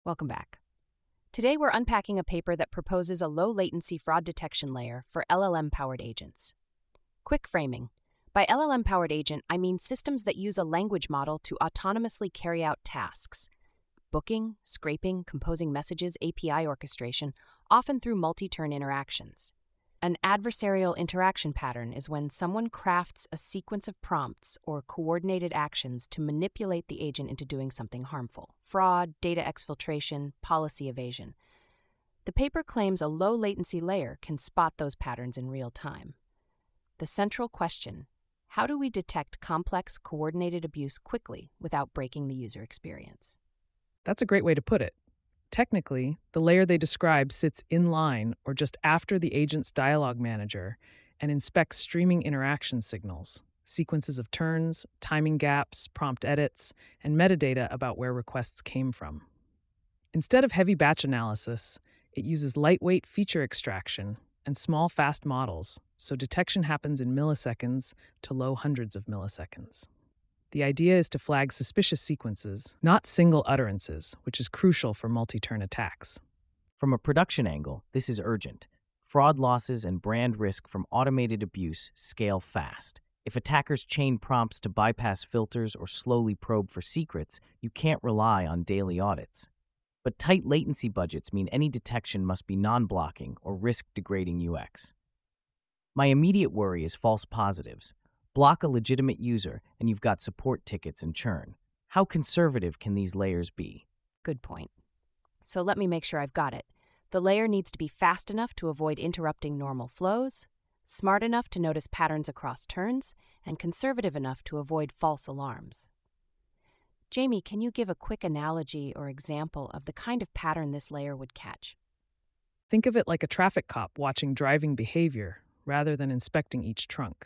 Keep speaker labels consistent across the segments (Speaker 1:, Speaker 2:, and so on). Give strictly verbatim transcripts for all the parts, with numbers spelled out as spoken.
Speaker 1: Welcome back. Today we're unpacking a paper that proposes a low-latency fraud detection layer for L L M-powered agents. Quick framing. By L L M-powered agent, I mean systems that use a language model to autonomously carry out tasks. Booking, scraping, composing messages, A P I orchestration, often through multi-turn interactions. An adversarial interaction pattern is when someone crafts a sequence of prompts or coordinated actions to manipulate the agent into doing something harmful. Fraud, data exfiltration, policy evasion. The paper claims a low-latency layer can spot those patterns in real time. The central question: how do we detect complex, coordinated abuse quickly without breaking the user experience?
Speaker 2: That's a great way to put it. Technically, the layer they describe sits in line or just after the agent's dialog manager and inspects streaming interaction signals, sequences of turns, timing gaps, prompt edits, and metadata about where requests came from. Instead of heavy batch analysis, it uses lightweight feature extraction and small fast models, so detection happens in milliseconds to low hundreds of milliseconds. The idea is to flag suspicious sequences, not single utterances, which is crucial for multi-turn attacks.
Speaker 3: From a production angle, this is urgent. Fraud losses and brand risk from automated abuse scale fast. If attackers chain prompts to bypass filters or slowly probe for secrets, you can't rely on daily audits. But tight latency budgets mean any detection must be non-blocking or risk degrading U X. My immediate worry is false positives. Block a legitimate user, and you've got support tickets and churn. How conservative can these layers be?
Speaker 1: Good point. So let me make sure I've got it. The layer needs to be fast enough to avoid interrupting normal flows, smart enough to notice patterns across turns, and conservative enough to avoid false alarms. Jamie, can you give a quick analogy or example of the kind of pattern this layer would catch?
Speaker 2: Think of it like a traffic cop watching driving behavior rather than inspecting each trunk.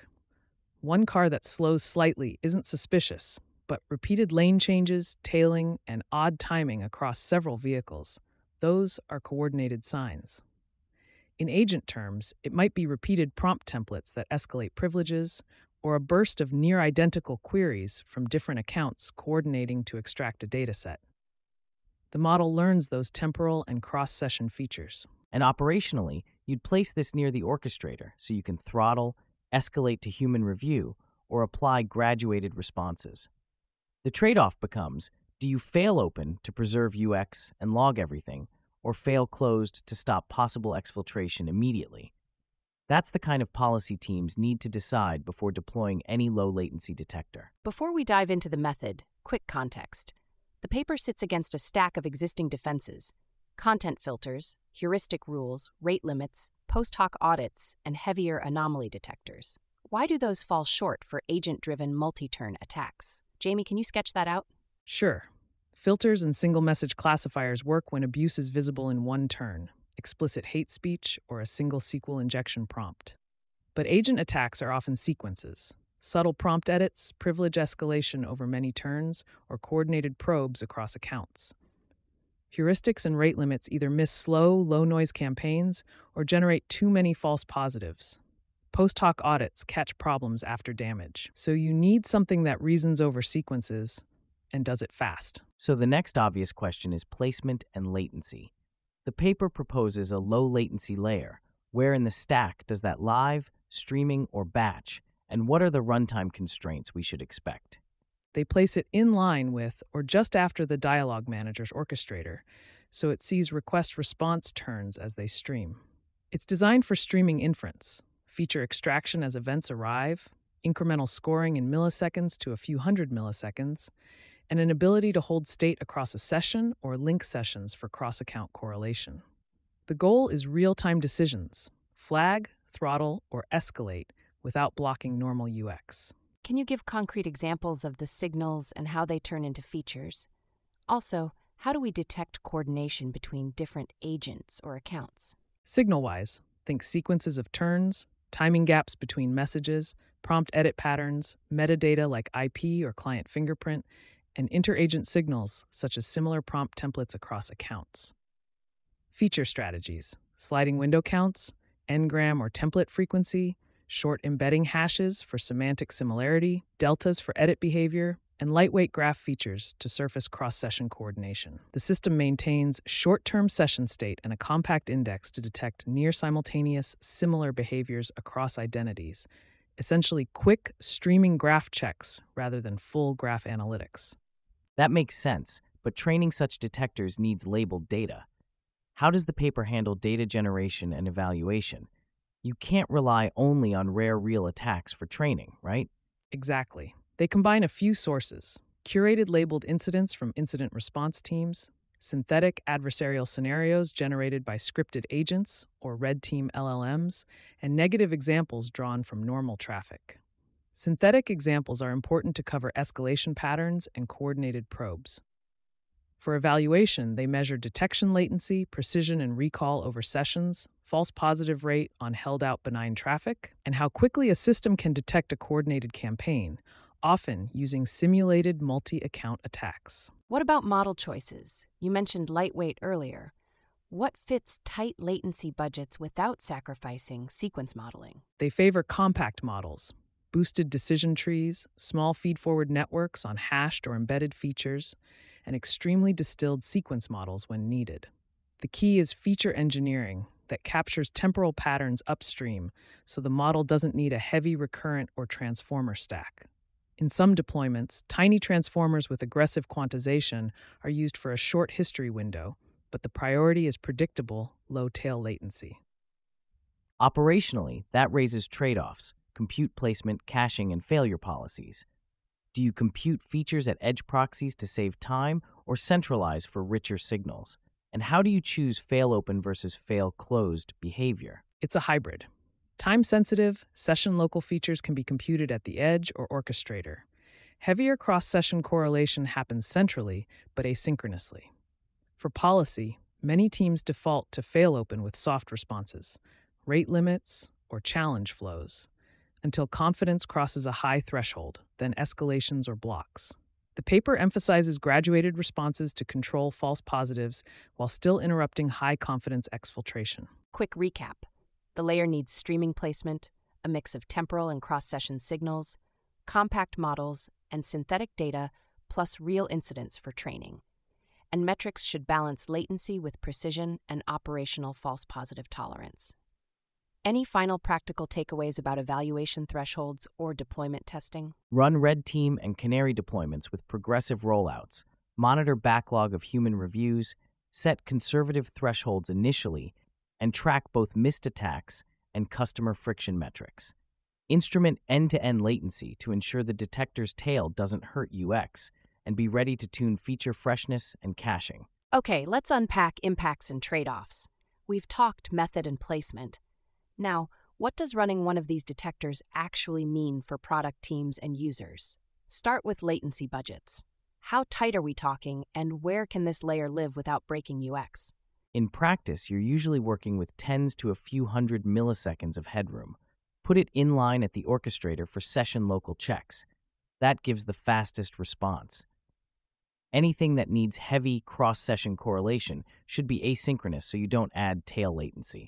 Speaker 2: One car that slows slightly isn't suspicious, but repeated lane changes, tailing, and odd timing across several vehicles, those are coordinated signs. In agent terms, it might be repeated prompt templates that escalate privileges, or a burst of near-identical queries from different accounts coordinating to extract a dataset. The model learns those temporal and cross-session features.
Speaker 3: And operationally, you'd place this near the orchestrator so you can throttle, escalate to human review, or apply graduated responses. The trade-off becomes, do you fail open to preserve U X and log everything, or fail closed to stop possible exfiltration immediately? That's the kind of policy teams need to decide before deploying any low-latency detector.
Speaker 1: Before we dive into the method, quick context. The paper sits against a stack of existing defenses: content filters, heuristic rules, rate limits, post hoc audits, and heavier anomaly detectors. Why do those fall short for agent-driven multi-turn attacks? Jamie, can you sketch that out?
Speaker 2: Sure, filters and single-message classifiers work when abuse is visible in one turn, explicit hate speech, or a single S Q L injection prompt. But agent attacks are often sequences: subtle prompt edits, privilege escalation over many turns, or coordinated probes across accounts. Heuristics and rate limits either miss slow, low-noise campaigns or generate too many false positives. Post hoc audits catch problems after damage, so you need something that reasons over sequences and does it fast.
Speaker 3: So the next obvious question is placement and latency. The paper proposes a low-latency layer. Where in the stack does that live, streaming, or batch, and what are the runtime constraints we should expect?
Speaker 2: They place it in line with or just after the dialog manager's orchestrator, so it sees request-response turns as they stream. It's designed for streaming inference, feature extraction as events arrive, incremental scoring in milliseconds to a few hundred milliseconds, and an ability to hold state across a session or link sessions for cross-account correlation. The goal is real-time decisions: flag, throttle, or escalate without blocking normal U X.
Speaker 1: Can you give concrete examples of the signals and how they turn into features? Also, how do we detect coordination between different agents or accounts?
Speaker 2: Signal-wise, think sequences of turns, timing gaps between messages, prompt edit patterns, metadata like I P or client fingerprint, and interagent signals such as similar prompt templates across accounts. Feature strategies: sliding window counts, n-gram or template frequency, short embedding hashes for semantic similarity, deltas for edit behavior, and lightweight graph features to surface cross-session coordination. The system maintains short-term session state and a compact index to detect near-simultaneous similar behaviors across identities, essentially quick streaming graph checks rather than full graph analytics.
Speaker 3: That makes sense, but training such detectors needs labeled data. How does the paper handle data generation and evaluation? You can't rely only on rare real attacks for training, right?
Speaker 2: Exactly. They combine a few sources: curated labeled incidents from incident response teams, synthetic adversarial scenarios generated by scripted agents or red team L L Ms, and negative examples drawn from normal traffic. Synthetic examples are important to cover escalation patterns and coordinated probes. For evaluation, they measure detection latency, precision and recall over sessions, false positive rate on held-out benign traffic, and how quickly a system can detect a coordinated campaign, often using simulated multi-account attacks.
Speaker 1: What about model choices? You mentioned lightweight earlier. What fits tight latency budgets without sacrificing sequence modeling?
Speaker 2: They favor compact models, boosted decision trees, small feed-forward networks on hashed or embedded features, and extremely distilled sequence models when needed. The key is feature engineering that captures temporal patterns upstream so the model doesn't need a heavy recurrent or transformer stack. In some deployments, tiny transformers with aggressive quantization are used for a short history window, but the priority is predictable, low-tail latency.
Speaker 3: Operationally, that raises trade-offs: compute placement, caching, and failure policies. Do you compute features at edge proxies to save time or centralize for richer signals? And how do you choose fail-open versus fail-closed behavior?
Speaker 2: It's a hybrid. Time-sensitive, session-local features can be computed at the edge or orchestrator. Heavier cross-session correlation happens centrally, but asynchronously. For policy, many teams default to fail-open with soft responses, rate limits, or challenge flows, until confidence crosses a high threshold, then escalations or blocks. The paper emphasizes graduated responses to control false positives while still interrupting high-confidence exfiltration.
Speaker 1: Quick recap. The layer needs streaming placement, a mix of temporal and cross-session signals, compact models, and synthetic data, plus real incidents for training. And metrics should balance latency with precision and operational false positive tolerance. Any final practical takeaways about evaluation thresholds or deployment testing?
Speaker 3: Run red team and canary deployments with progressive rollouts, monitor backlog of human reviews, set conservative thresholds initially, and track both missed attacks and customer friction metrics. Instrument end-to-end latency to ensure the detector's tail doesn't hurt U X, and be ready to tune feature freshness and caching.
Speaker 1: Okay, let's unpack impacts and trade-offs. We've talked method and placement. Now, what does running one of these detectors actually mean for product teams and users? Start with latency budgets. How tight are we talking, and where can this layer live without breaking U X?
Speaker 3: In practice, you're usually working with tens to a few hundred milliseconds of headroom. Put it in line at the orchestrator for session local checks. That gives the fastest response. Anything that needs heavy cross-session correlation should be asynchronous so you don't add tail latency.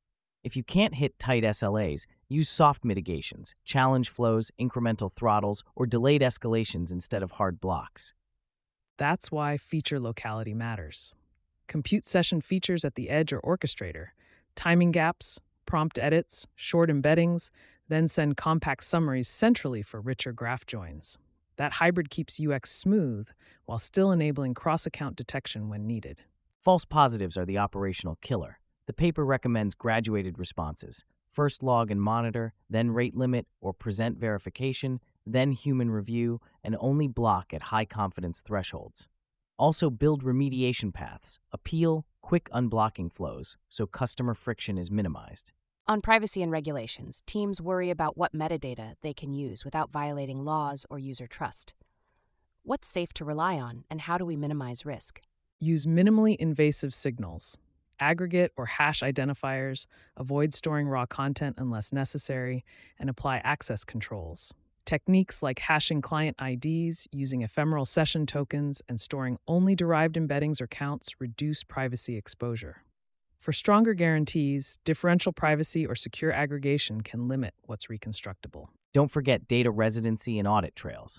Speaker 3: If you can't hit tight S L As, use soft mitigations, challenge flows, incremental throttles, or delayed escalations instead of hard blocks.
Speaker 2: That's why feature locality matters. Compute session features at the edge or orchestrator, timing gaps, prompt edits, short embeddings, then send compact summaries centrally for richer graph joins. That hybrid keeps U X smooth while still enabling cross-account detection when needed.
Speaker 3: False positives are the operational killer. The paper recommends graduated responses: first log and monitor, then rate limit or present verification, then human review, and only block at high confidence thresholds. Also build remediation paths, appeal, quick unblocking flows, so customer friction is minimized.
Speaker 1: On privacy and regulations, teams worry about what metadata they can use without violating laws or user trust. What's safe to rely on, and how do we minimize risk?
Speaker 2: Use minimally invasive signals. Aggregate or hash identifiers, avoid storing raw content unless necessary, and apply access controls. Techniques like hashing client I Ds, using ephemeral session tokens, and storing only derived embeddings or counts reduce privacy exposure. For stronger guarantees, differential privacy or secure aggregation can limit what's reconstructible.
Speaker 3: Don't forget data residency and audit trails.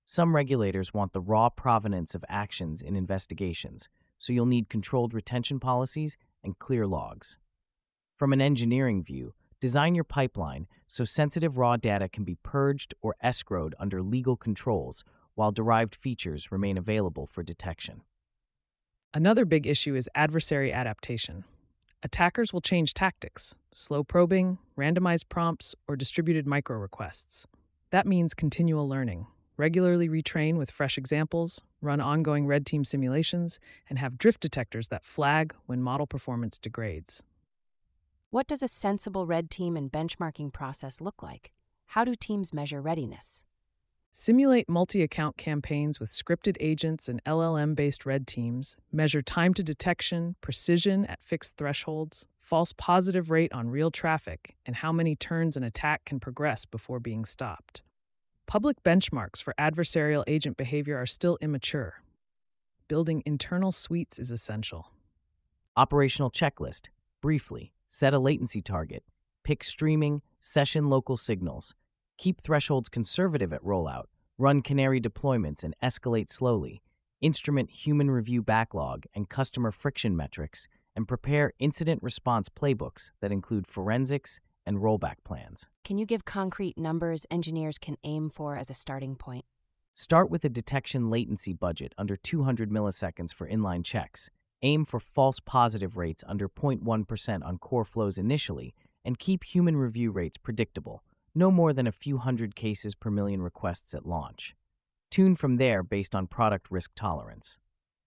Speaker 3: Some regulators want the raw provenance of actions in investigations, so you'll need controlled retention policies and clear logs. From an engineering view, design your pipeline so sensitive raw data can be purged or escrowed under legal controls while derived features remain available for detection.
Speaker 2: Another big issue is adversary adaptation. Attackers will change tactics, slow probing, randomized prompts, or distributed micro requests. That means continual learning. Regularly retrain with fresh examples, run ongoing red team simulations, and have drift detectors that flag when model performance degrades.
Speaker 1: What does a sensible red team and benchmarking process look like? How do teams measure readiness?
Speaker 2: Simulate multi-account campaigns with scripted agents and L L M-based red teams, measure time to detection, precision at fixed thresholds, false positive rate on real traffic, and how many turns an attack can progress before being stopped. Public benchmarks for adversarial agent behavior are still immature. Building internal suites is essential.
Speaker 3: Operational checklist. Briefly, set a latency target. Pick streaming, session local signals. Keep thresholds conservative at rollout. Run canary deployments and escalate slowly. Instrument human review backlog and customer friction metrics, and prepare incident response playbooks that include forensics and rollback plans.
Speaker 1: Can you give concrete numbers engineers can aim for as a starting point?
Speaker 3: Start with a detection latency budget under two hundred milliseconds for inline checks. Aim for false positive rates under zero point one percent on core flows initially, and keep human review rates predictable, no more than a few hundred cases per million requests at launch. Tune from there based on product risk tolerance.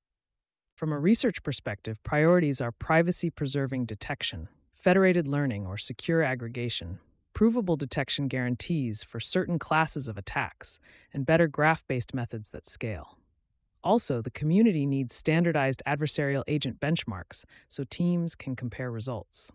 Speaker 2: From a research perspective, priorities are privacy-preserving detection, federated learning or secure aggregation, provable detection guarantees for certain classes of attacks, and better graph-based methods that scale. Also, the community needs standardized adversarial agent benchmarks so teams can compare results.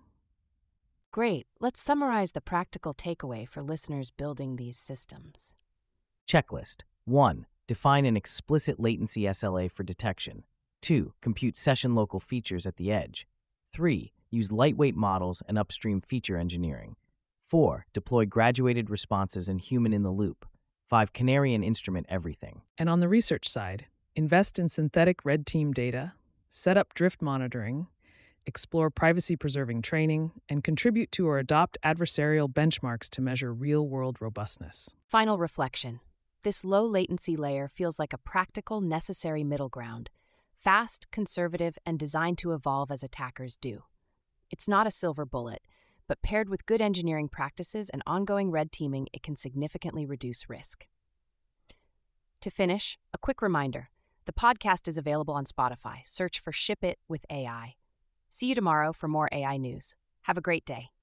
Speaker 1: Great. Let's summarize the practical takeaway for listeners building these systems.
Speaker 3: Checklist. one. Define an explicit latency S L A for detection. two. Compute session local features at the edge. three. Use lightweight models and upstream feature engineering. four. Deploy graduated responses and human-in-the-loop. five. Canary and instrument everything.
Speaker 2: And on the research side, invest in synthetic red team data, set up drift monitoring, explore privacy-preserving training, and contribute to or adopt adversarial benchmarks to measure real-world robustness.
Speaker 1: Final reflection. This low-latency layer feels like a practical, necessary middle ground, fast, conservative, and designed to evolve as attackers do. It's not a silver bullet, but paired with good engineering practices and ongoing red teaming, it can significantly reduce risk. To finish, a quick reminder. The podcast is available on Spotify. Search for Ship It with A I. See you tomorrow for more A I news. Have a great day.